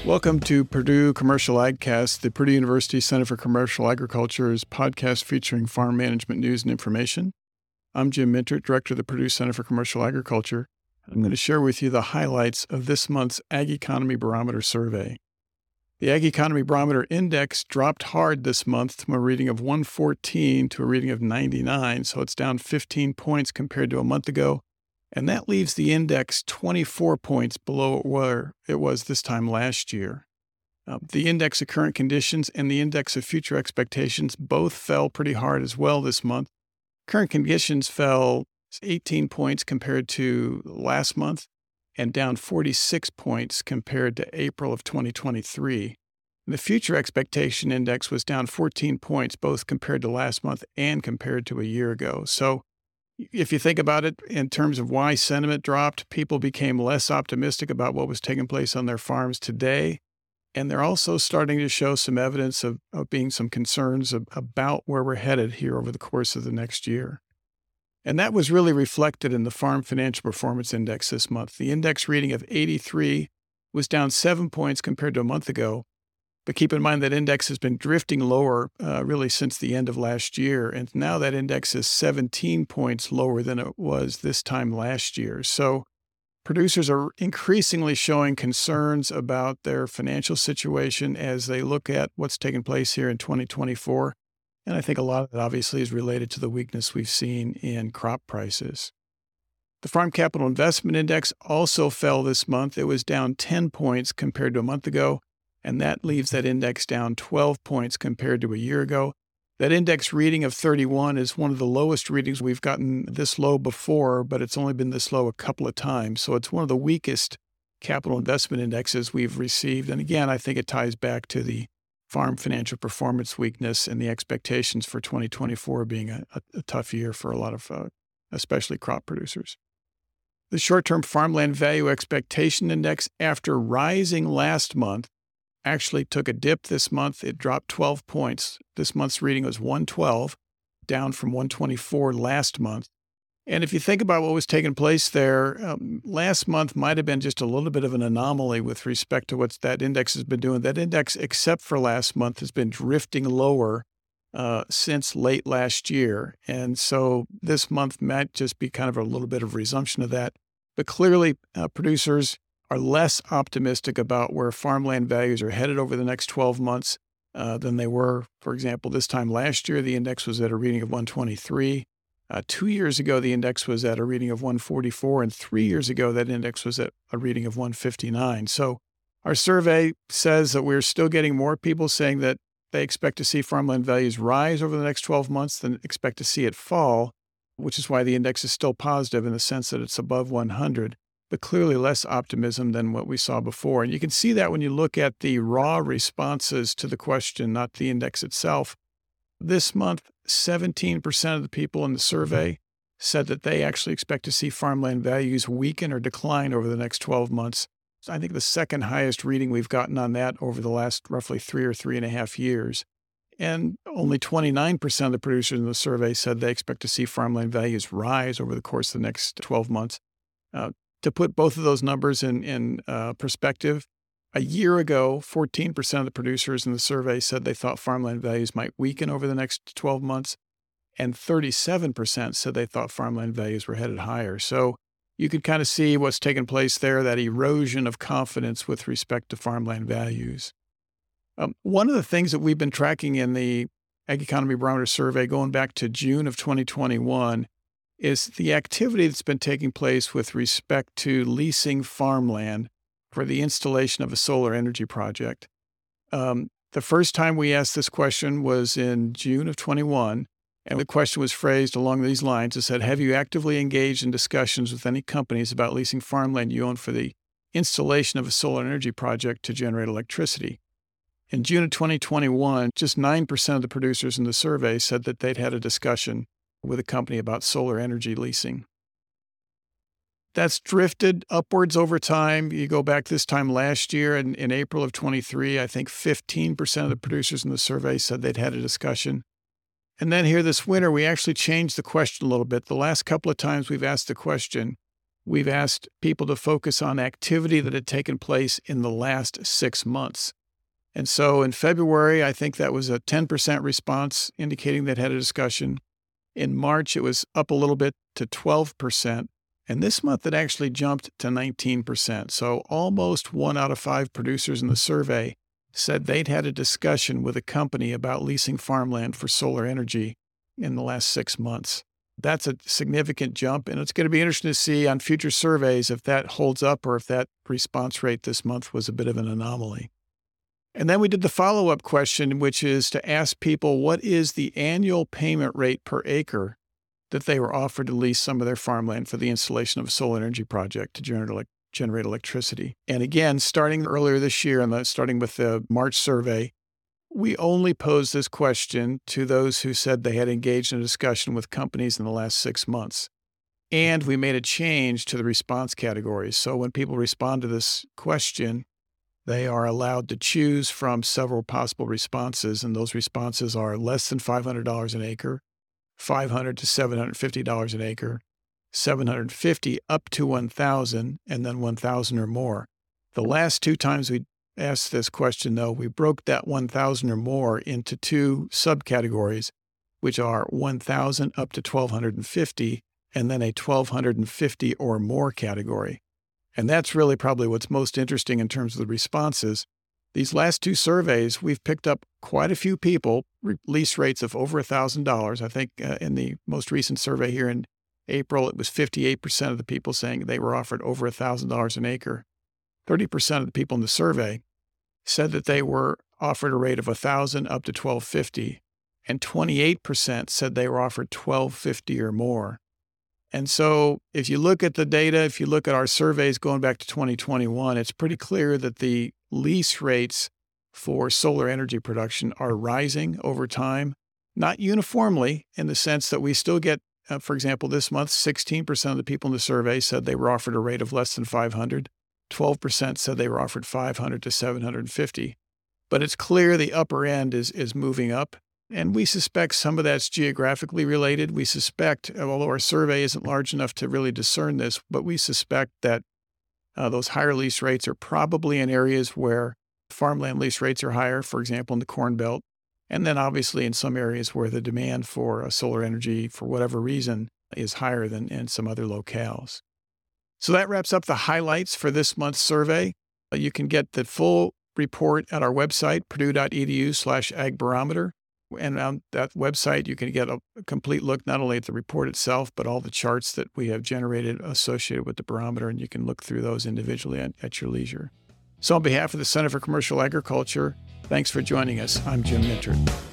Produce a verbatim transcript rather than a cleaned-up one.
Welcome to Purdue Commercial AgCast, the Purdue University Center for Commercial Agriculture's podcast featuring farm management news and information. I'm Jim Mintert, Director of the Purdue Center for Commercial Agriculture. I'm going to share with you the highlights of this month's Ag Economy Barometer survey. The Ag Economy Barometer Index dropped hard this month from a reading of one fourteen to a reading of ninety-nine, so it's down fifteen points compared to a month ago. And that leaves the index twenty-four points below where it was this time last year. Uh, the index of current conditions and the index of future expectations both fell pretty hard as well this month. Current conditions fell eighteen points compared to last month and down forty-six points compared to April of twenty twenty-three. The future expectation index was down fourteen points both compared to last month and compared to a year ago. So if you think about it in terms of why sentiment dropped, people became less optimistic about what was taking place on their farms today. And they're also starting to show some evidence of, of being some concerns of, about where we're headed here over the course of the next year. And that was really reflected in the Farm Financial Performance Index this month. The index reading of eighty-three was down seven points compared to a month ago. But keep in mind that index has been drifting lower uh, really since the end of last year. And now that index is seventeen points lower than it was this time last year. So producers are increasingly showing concerns about their financial situation as they look at what's taking place here in twenty twenty-four. And I think a lot of it obviously is related to the weakness we've seen in crop prices. The Farm Capital Investment Index also fell this month. It was down ten points compared to a month ago. And that leaves that index down twelve points compared to a year ago. That index reading of thirty-one is one of the lowest readings we've gotten this low before, but it's only been this low a couple of times. So it's one of the weakest capital investment indexes we've received. And again, I think it ties back to the farm financial performance weakness and the expectations for twenty twenty-four being a, a, a tough year for a lot of, uh, especially crop producers. The short-term farmland value expectation index, after rising last month, actually took a dip this month. It dropped twelve points. This month's reading was one twelve, down from one twenty-four last month. And if you think about what was taking place there, um, last month might have been just a little bit of an anomaly with respect to what that index has been doing. That index, except for last month, has been drifting lower uh, since late last year. And so this month might just be kind of a little bit of resumption of that. But clearly, uh, producers are less optimistic about where farmland values are headed over the next twelve months uh, than they were, for example, this time last year. The index was at a reading of one twenty-three. Uh, two years ago, the index was at a reading of one forty-four, and three years ago, that index was at a reading of one fifty-nine. So our survey says that we're still getting more people saying that they expect to see farmland values rise over the next twelve months than expect to see it fall, which is why the index is still positive in the sense that it's above one hundred. But clearly less optimism than what we saw before. And you can see that when you look at the raw responses to the question, not the index itself. This month, seventeen percent of the people in the survey said that they actually expect to see farmland values weaken or decline over the next twelve months. I think the second highest reading we've gotten on that over the last roughly three or three and a half years. And only twenty-nine percent of the producers in the survey said they expect to see farmland values rise over the course of the next twelve months. Uh, To put both of those numbers in, in uh, perspective, a year ago, fourteen percent of the producers in the survey said they thought farmland values might weaken over the next twelve months, and thirty-seven percent said they thought farmland values were headed higher. So you could kind of see what's taking place there, that erosion of confidence with respect to farmland values. Um, one of the things that we've been tracking in the Ag Economy Barometer survey going back to June of twenty twenty-one is the activity that's been taking place with respect to leasing farmland for the installation of a solar energy project. Um, the first time we asked this question was in June of twenty-one, and the question was phrased along these lines. It said, have you actively engaged in discussions with any companies about leasing farmland you own for the installation of a solar energy project to generate electricity? In June of twenty twenty-one, just nine percent of the producers in the survey said that they'd had a discussion with a company about solar energy leasing. That's drifted upwards over time. You go back this time last year, and in April of twenty-three, I think fifteen percent of the producers in the survey said they'd had a discussion. And then here this winter, we actually changed the question a little bit. The last couple of times we've asked the question, we've asked people to focus on activity that had taken place in the last six months. And so in February, I think that was a ten percent response indicating that had a discussion. In March, it was up a little bit to twelve percent. And this month, it actually jumped to nineteen percent. So almost one out of five producers in the survey said they'd had a discussion with a company about leasing farmland for solar energy in the last six months. That's a significant jump, and it's going to be interesting to see on future surveys if that holds up or if that response rate this month was a bit of an anomaly. And then we did the follow-up question, which is to ask people what is the annual payment rate per acre that they were offered to lease some of their farmland for the installation of a solar energy project to generate, generate electricity. And again, starting earlier this year, and the, starting with the March survey, we only posed this question to those who said they had engaged in a discussion with companies in the last six months. And we made a change to the response categories. So when people respond to this question, they are allowed to choose from several possible responses. And those responses are less than five hundred dollars an acre, five hundred dollars to seven hundred fifty dollars an acre, seven hundred fifty dollars up to one thousand dollars, and then one thousand dollars or more. The last two times we asked this question, though, we broke that one thousand or more into two subcategories, which are one thousand up to twelve fifty, and then a twelve fifty or more category. And that's really probably what's most interesting in terms of the responses. These last two surveys, we've picked up quite a few people, lease rates of over one thousand dollars. I think uh, in the most recent survey here in April, it was fifty-eight percent of the people saying they were offered over one thousand dollars an acre. thirty percent of the people in the survey said that they were offered a rate of one thousand up to twelve fifty, and twenty-eight percent said they were offered twelve fifty or more. And so if you look at the data, if you look at our surveys going back to twenty twenty-one, it's pretty clear that the lease rates for solar energy production are rising over time, not uniformly in the sense that we still get, uh, for example, this month, sixteen percent of the people in the survey said they were offered a rate of less than five hundred. twelve percent said they were offered five hundred to seven hundred fifty. But it's clear the upper end is, is moving up. And we suspect some of that's geographically related. We suspect, although our survey isn't large enough to really discern this, but we suspect that uh, those higher lease rates are probably in areas where farmland lease rates are higher, for example, in the Corn Belt. And then obviously in some areas where the demand for uh, solar energy, for whatever reason, is higher than in some other locales. So that wraps up the highlights for this month's survey. Uh, you can get the full report at our website, purdue.edu slash agbarometer. And on that website, you can get a complete look not only at the report itself, but all the charts that we have generated associated with the barometer, and you can look through those individually at, at your leisure. So on behalf of the Center for Commercial Agriculture, thanks for joining us. I'm Jim Mintert.